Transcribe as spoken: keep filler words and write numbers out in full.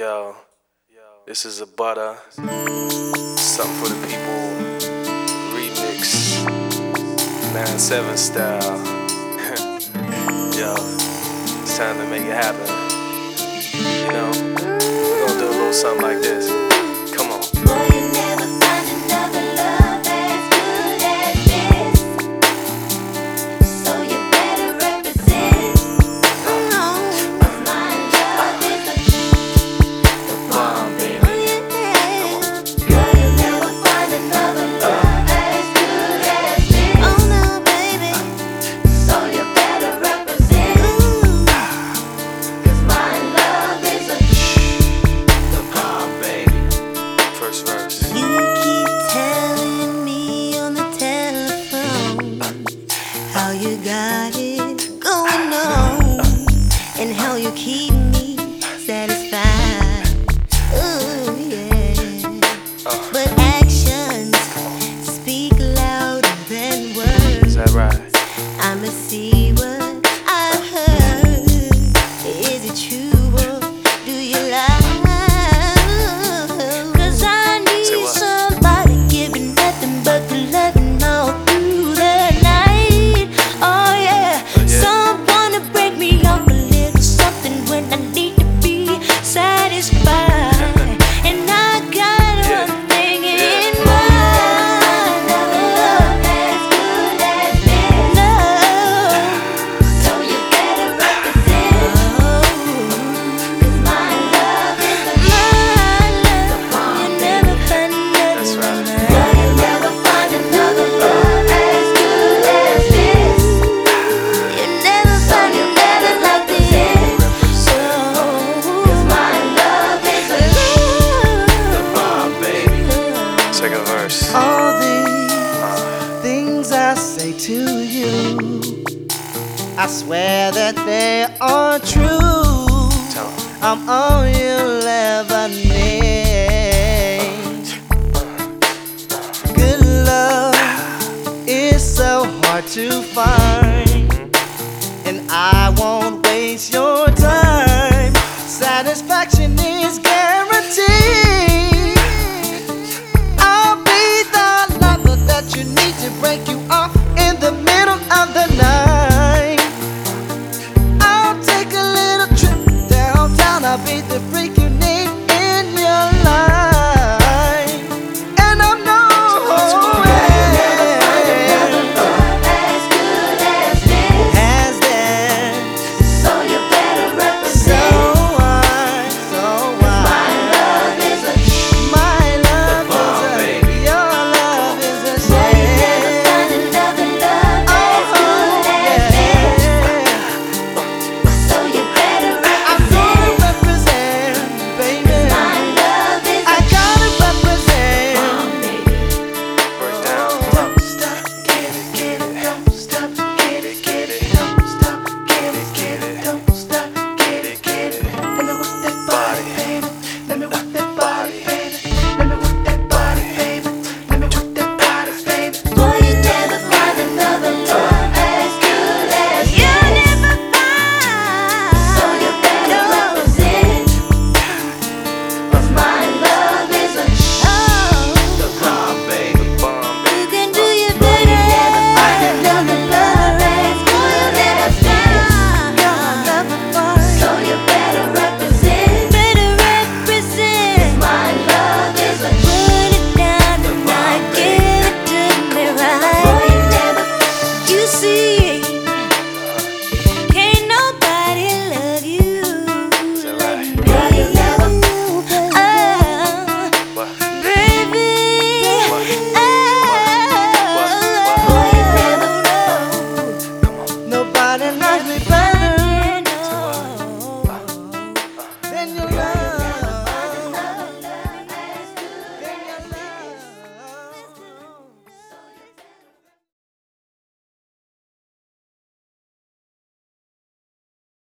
Yo, this is a butter, something for the people, remix, nine seven style. Yo, it's time to make it happen. You know, we're gonna do a little something like this. Come on. Boy, you never find another love as good as this, so you better represent. Cause my love is a bomb, baby. Boy, you never find another love as good as this, oh no, baby, so you better represent. Cause my love is a The bomb, baby. First verse. You keep telling me on the telephone how you got it going on and how you keep me satisfied. Ooh, yeah. But actions speak louder than words. Is that right? I'ma see what I heard. Is it true or do you lie? Cause I Say need what? somebody giving nothing but the loving all through the night. Oh yeah, Oh, yeah. someone to break me off a little something when I need to be satisfied. And I got Yeah. one thing Yeah. in mind. Love as good as this. Love. So you better represent. Cause my love is a my love. You never find another. That's right. Girl, you never find another love as good as this. You never find another like this. So, cause my love is a The bomb, baby. Second verse. All these Uh, things I say to you, I swear that they are true. tell 'em. I'm all you'll ever need. Good love is so hard to find, and I won't waste your time. Satisfaction is guaranteed. I'll be the lover that you need to break you off in the middle of the night. I'll take a little trip downtown. I'll be the freak